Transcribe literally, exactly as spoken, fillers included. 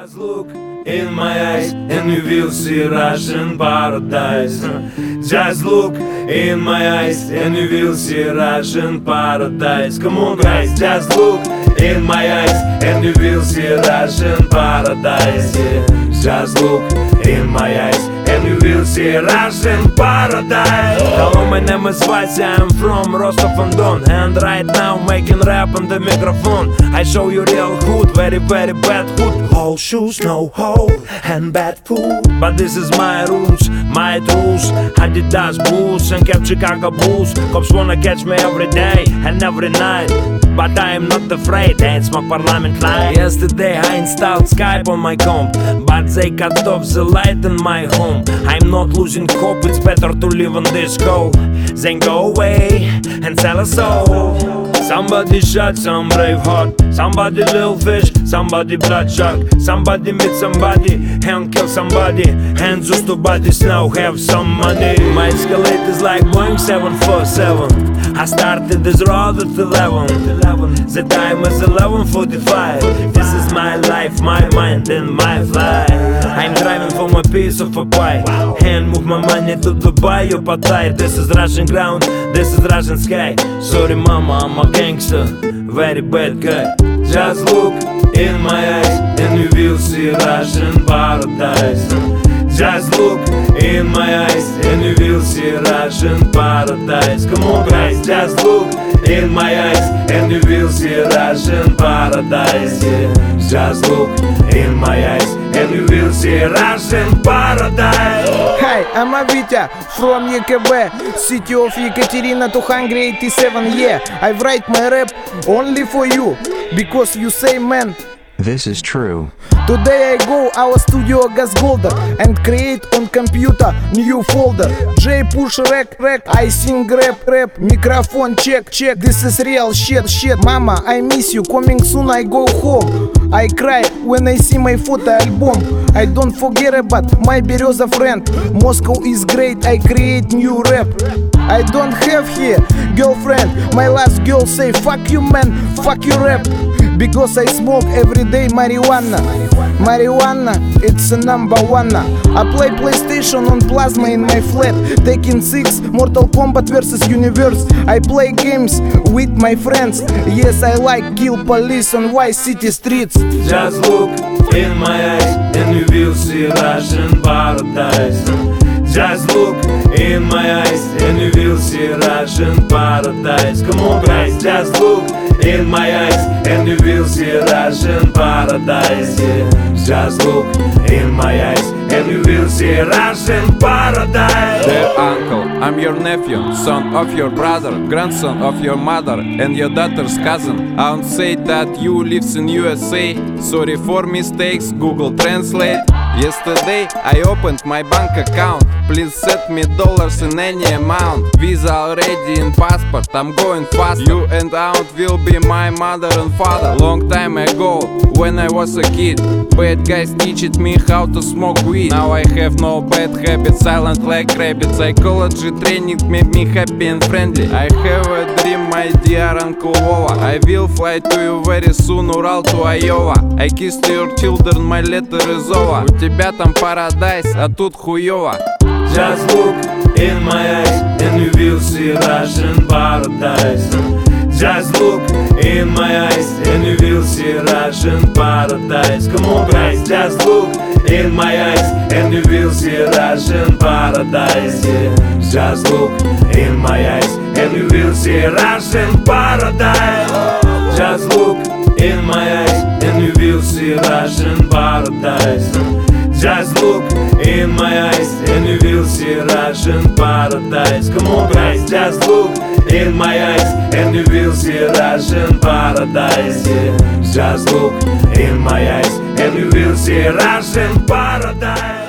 Just look in my eyes and you will see Russian paradise. Just look in my eyes and you will see Russian paradise. Come on guys, just look in my eyes and you will see Russian paradise. Yeah. Just look in my eyes and you will see Russian paradise. Hello, my name is Vasya, I'm from Rostov-on-Don, and right now making rap on the microphone. I show you real hood, very very bad hood. All shoes, no hole, and bad food. But this is my rules, my tools. Adidas boots and kept Chicago Bulls. Cops wanna catch me every day and every night, but I am not afraid, I ain't smoke parliament line. Yesterday I installed Skype on my comp, but they cut off the light in my home. I'm not losing hope, it's better to live on this hole than go away and sell a soul. Somebody shot some brave heart, somebody little fish, somebody blood shark, somebody meet somebody and kill somebody, and those two bodies now have some money. My Escalade is like Boeing seven forty-seven. I started this road at eleven. The time is eleven forty-five. This is my life, my mind and my fly. I'm driving for my piece of a pie and move my money to Dubai or Pattaya. This is Russian ground, this is Russian sky. Sorry mama, I'm a gangster, very bad guy. Just look in my eyes and you will see Russian paradise. Just look in my eyes and you will see Russian paradise. Come on guys, just look in my eyes and you will see Russian paradise. Yeah. Just look in my eyes and you will see Russian paradise. Hi, I'm Avitya from E K B, city of Ekaterina two eighty-seven. Yeah, I write my rap only for you, because you say man. This is true. Today I go our studio Gasgolder and create on computer new folder. J push rec rec, I sing rap rap, microphone check check. This is real shit shit. Mama, I miss you, coming soon I go home. I cry when I see my photo album. I don't forget about my Bereza friend. Moscow is great, I create new rap. I don't have here girlfriend. My last girl say fuck you man, fuck you rap, because I smoke every day marijuana. Marijuana, it's a number one. I play PlayStation on Plasma in my flat, Tekken six, Mortal Kombat versus Universe. I play games with my friends. Yes, I like kill police on Vice City streets. Just look in my eyes and you will see Russian paradise. Just look in my eyes and you will see Russian paradise. Come on guys, just look in my eyes and you will see Russian paradise. Yeah. Just look in my eyes and you will see Russian paradise. Dear uncle, I'm your nephew, son of your brother, grandson of your mother, and your daughter's cousin. I won't say that you lives in U S A. Sorry for mistakes, Google Translate. Yesterday I opened my bank account. Please set me dollars in any amount. Visa already in passport, I'm going fast. You and aunt will be my mother and father. Long time ago, when I was a kid, bad guys teached me how to smoke weed. Now I have no bad habits, silent like rabbit. Psychology training made me happy and friendly. I have a dream, my dear Uncle Vova. I will fly to you very soon, Ural to Iowa. I kissed your children, my letter is over. У тебя там paradise, а тут хуёво. Just look in my eyes and you will see Russian paradise. Just look in my eyes and you will see Russian paradise. Come on guys, just look in my eyes and you will see Russian paradise. Yeah. Just look in my eyes and you will see Russian paradise. Just look in my eyes and you will see Russian paradise. Just look in my eyes and you will see Russian paradise. Come on guys, just look in my eyes and you will see Russian paradise. Yeah. Just look in my eyes and you will see Russian paradise.